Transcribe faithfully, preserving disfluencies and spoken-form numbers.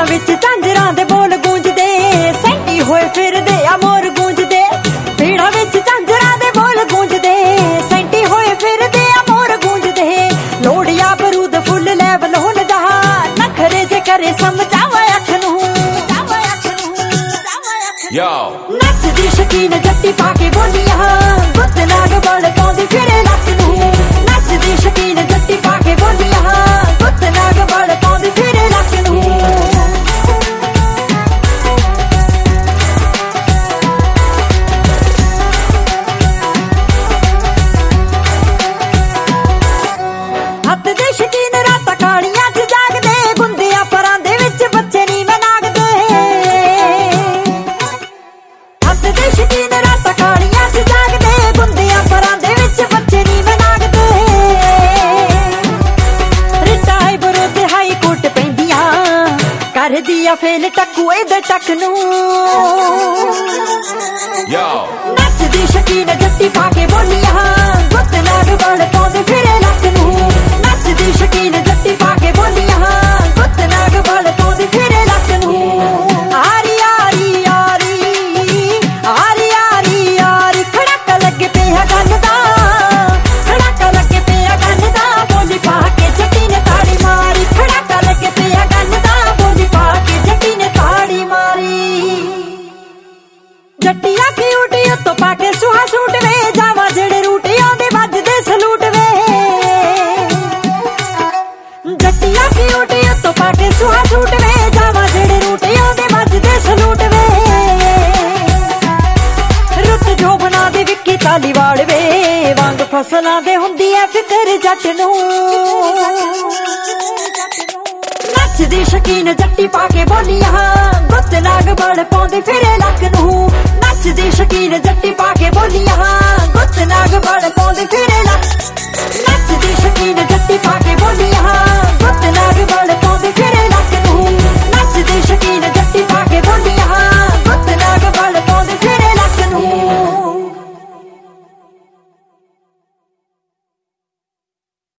विच झांजरां दे बोल गूंजदे, सैंटी होए फिरदे आ मोर गूंजदे। भीड़ां विच झांजरां दे बोल गूंजदे, सैंटी होए फिरदे आ मोर गूंजदे। लोड़िया बरूद फुल लै बलोन दा, नखरे जे करे समझावा अख नूं। नचदी शकीन जट्टी पाके बोलियां, गुत्त नाग बल पाउंदी फिरे लक नूं। नचदी शकीन जट्टी पाके बोलियां, गुत्त नाग बल पाउंदी फिरे लक नूं। हत्थ दे शकीन रातां कालियां च जागदे, गुंदियां परां दे विच बच्चे नी मैं नागदे। हत्थ दे शकीन रातां कालियां च जागदे, गुंदियां परां दे विच बच्चे नी मैं नागदे। रिटा है विरुद्ध हाई कोर्ट पैंदियां, कर दिया फेल टक्कूए दे टक नूं। नचदी शकीन जट्टी पाके बोलियां, गुत्त नाग बल पाउंदे फिरे लक नूं। नचदी शकीन जट्टी पाके बोलियां, गुत्त नाग बल पाउंदे फिरे लक नूं। आरी आरी आरी आरी आरी आरी खड़ाका लगे पिया गल दा, खड़ाका लगे पिया गल दा। बोली पाके जट्टी ने ताड़ी मारी, खड़ाका लगे पिया गल दा। बोली पाके जट्टी ने ताड़ी मारी। जट्टिया की उठी उत्तों पाके सुहा सूट वे, जावा जेड़े रूट आउंदे वजदे सलूट वे। जट्टिया की उठी उत्तों पाके सुहा सूट वे, जावा जेड़े रूट आउंदे वजदे सलूट वे। रुत जो बना दे विक्की धालीवाल वे, वांग फसलां दे हुंदी ऐ फिकर जट नूं। नचदी शकीन जट्टी पाके बोलियां, गुत्त नाग बल पाउंदे फिरे लक नूं। नचदी शकीन जट्टी पाके बोलियां, गुत्त नाग बल पाउंदे फिरे